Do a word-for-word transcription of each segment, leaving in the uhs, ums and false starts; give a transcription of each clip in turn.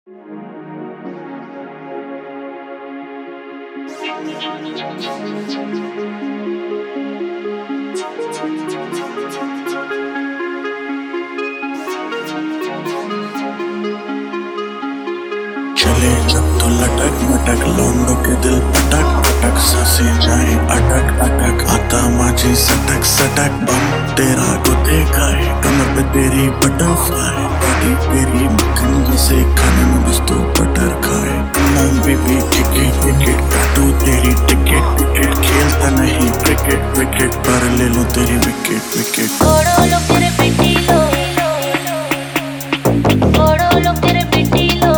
चले जब तो लटक मटक लौंडों के दिल पटक पटक सांसें जाए अटक अटक आता माझी सटक सटक बम तेरा गुदे खाए कमर पे तेरी बटरफ्लाई बॉडी तेरी मक्खन जैसे खाने में बस तू बटर खाए मॉम बेबी टिकट टिकट काटू तेरी टिकट टिकट खेलता नहीं क्रिकेट विकेट पर ले लो तेरी विकेट विकेट छोड़ो लो तेरे बेटी लो छोड़ो लो तेरे बेटी लो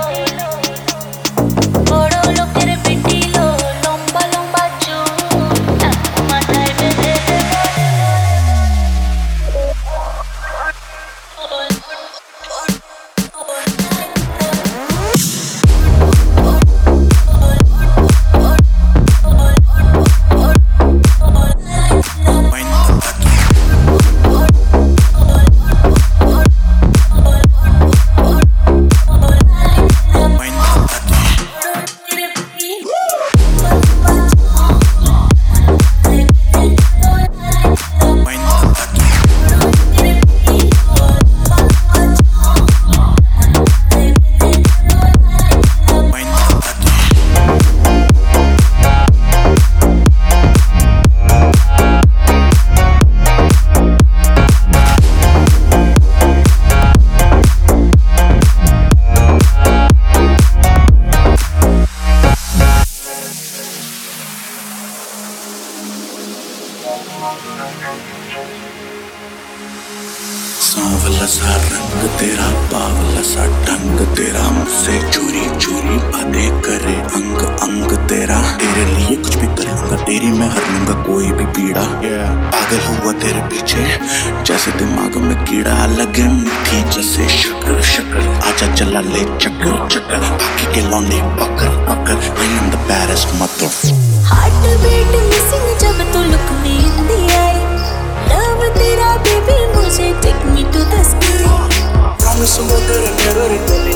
छोड़ो लो तेरे बेटी लो लंबा लंबा चूम माथाय पे दे दे सांवला सा रंग तेरा बावला सा ढंग तेरा मुझसे चोरी चोरी बातें करे अंग अंग तेरा तेरे लिए कुछ भी करूंगा तेरी मैं हर लूंगा कोई भी पीड़ा पागल हुआ तेरे पीछे जैसे दिमाग में कीड़ा लगे मीठी जैसे शक्कर शक्कर आजा चला ले चक्कर चक्कर बाकी के लौंडे पकड़ पकड़ I am the baddest mother heartbeat missing जब तू लुक में हिंदी आई लव तेरा बेबी मुझे take me to the sky Promise I'm gonna never regret